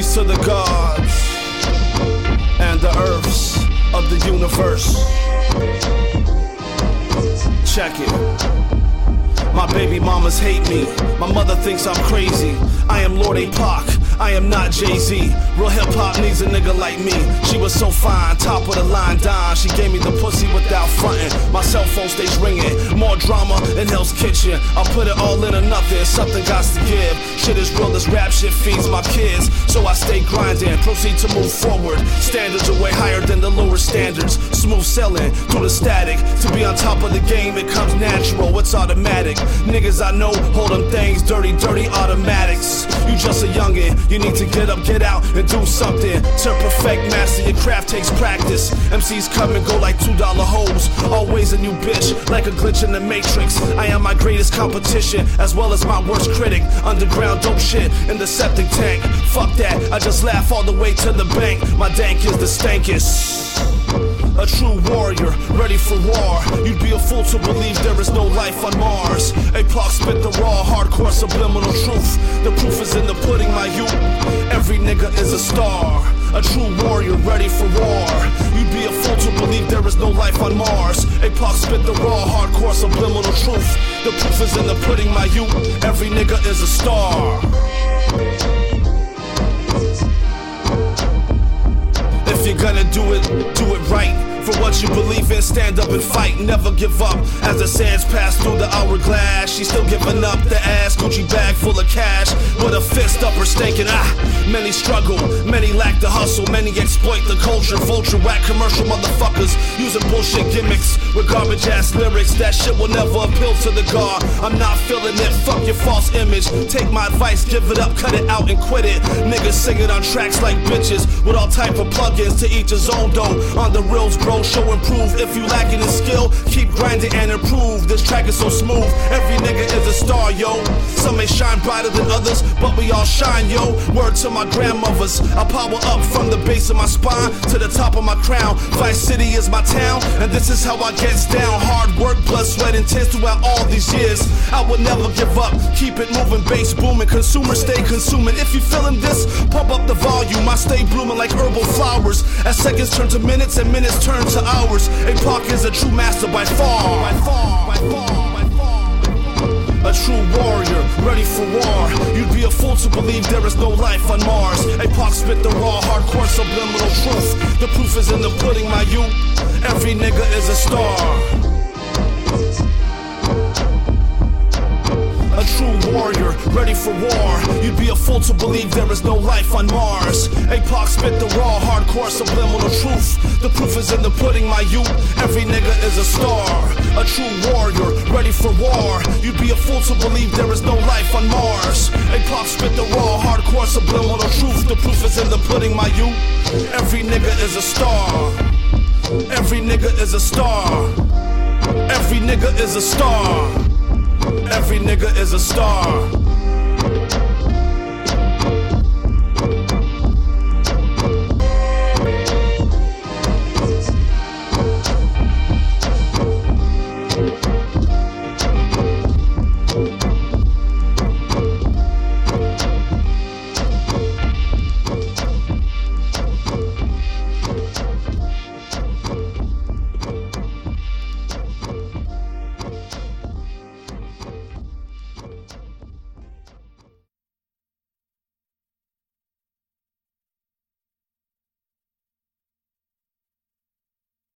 Peace to the gods and the earths of the universe. Check it. My baby mamas hate me. My mother thinks I'm crazy. I am Lord A-Pac. I am not Jay-Z. Real hip-hop needs a nigga like me. She was so fine, top of the line, dime. She gave me the pussy without fronting. My cell phone stays ringing. More drama in Hell's Kitchen. I'll put it all in or nothing. Something got to give. Shit is real, this rap shit feeds my kids. So I stay grinding, proceed to move forward. Standards are way higher than the lower standards. Smooth selling through the static. To be on top of the game, it comes natural, it's automatic. Niggas I know hold them things dirty, dirty automatics. You just a youngin'. You need to get up, get out, and do something. To perfect, master your craft takes practice. MCs come and go like $2 hoes. Always a new bitch, like a glitch in the matrix. I am my greatest competition, as well as my worst critic. Underground dope shit in the septic tank. Fuck that, I just laugh all the way to the bank. My dank is the stankest. A true warrior, ready for war. You'd be a fool to believe there is no life on Mars. A-Pac spit the raw, hardcore, subliminal truth. The proof is in the pudding, my youth. Every nigga is a star. A true warrior, ready for war. You'd be a fool to believe there is no life on Mars. A-Pac spit the raw, hardcore, subliminal truth. The proof is in the pudding, my youth. Every nigga is a star. If you're gonna do it right. For what you believe in, stand up and fight, never give up. As the sands pass through the hourglass, she's still giving up the ass. Gucci bag full of cash, with a fist up her stinking. Many struggle, many lack the hustle, many exploit the culture. Vulture, whack commercial motherfuckers using bullshit gimmicks with garbage ass lyrics. That shit will never appeal to the guard. I'm not feeling it, fuck your false image. Take my advice, give it up, cut it out and quit it. Niggas singing on tracks like bitches, with all type of plugins, to each his own though. On the reels, bro, show improve. If you lacking in skill, keep grinding and improve. This track is so smooth, every nigga is a star, yo. Some may shine brighter than others, but we all shine, yo. Word to my grandmothers, I power up from the base of my spine to the top of my crown. Vice City is my town, and this is how I gets down. Hard work, blood, sweat, and tears throughout all these years. I would never give up, keep it moving, bass booming. Consumers stay consuming. If you feeling this, pump up the volume. I stay blooming like herbal flowers. As seconds turn to minutes and minutes turn to hours. A-Pac is a true master by far. A true warrior, ready for war. You'd be a fool to believe there is no life on Mars. A-Pac spit the raw, hardcore, subliminal truth. The proof is in the pudding, my youth. Every nigga is a star. A true warrior, ready for war. You'd be a fool to believe there is no life on Mars. A-Pac spit the raw, hardcore, subliminal truth. The proof is in the pudding, my youth. Every nigga is a star. A true warrior, ready for war. You'd be a fool to believe there is no life on Mars. A-Pac spit the raw, hardcore, subliminal truth. The proof is in the pudding, my youth. Every nigga is a star. Every nigga is a star. Every nigga is a star. Every nigga is a star.